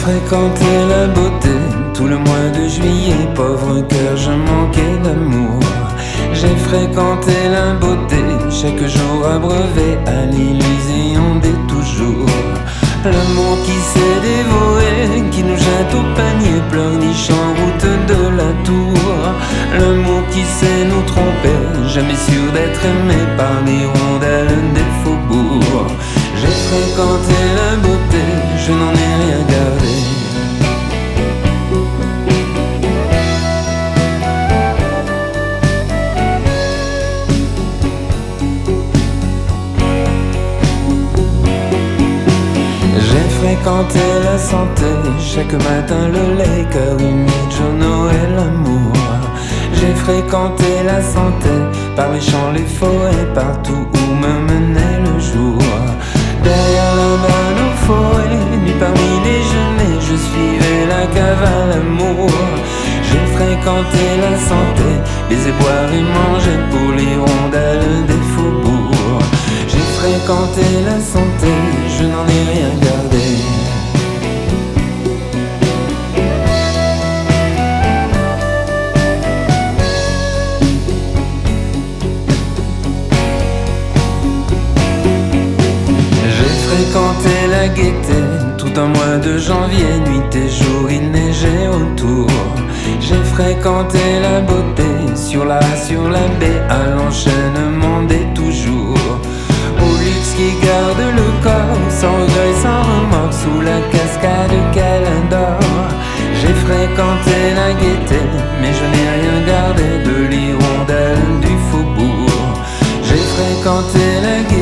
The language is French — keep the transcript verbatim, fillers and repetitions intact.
fréquenté la beauté tout le mois de juillet, pauvre cœur, je manquais d'amour. J'ai fréquenté la beauté, chaque jour abreuvé à l'illusion des toujours. L'amour qui s'est dévoré, qui nous jette au panier, pleurniche en route de la tour. L'amour qui sait nous tromper, jamais sûr d'être aimé par les rondelles des faubourgs. J'ai fréquenté la beauté, je n'en ai rien gardé. Fréquenter la santé, chaque matin le lait, cœur humide, journaux et l'amour. J'ai fréquenté la santé, par les champs, les forêts, partout où me menait le jour. Derrière la banne aux forêts, nuit parmi les genêts, je suivais la cave à l'amour. J'ai fréquenté la santé, baiser, boire et manger pour les rondelles des faubourgs. J'ai fréquenté la santé, je n'en ai rien gardé. Fréquenté la gaieté, tout un mois de janvier, nuit et jour, il neigeait autour. J'ai fréquenté la beauté, sur la, sur la baie, à l'enchaînement des toujours. Au luxe qui garde le corps, sans regret, sans remords, sous la cascade Calendor. J'ai fréquenté la gaieté, mais je n'ai rien gardé de l'hirondelle du faubourg. J'ai fréquenté la gaieté,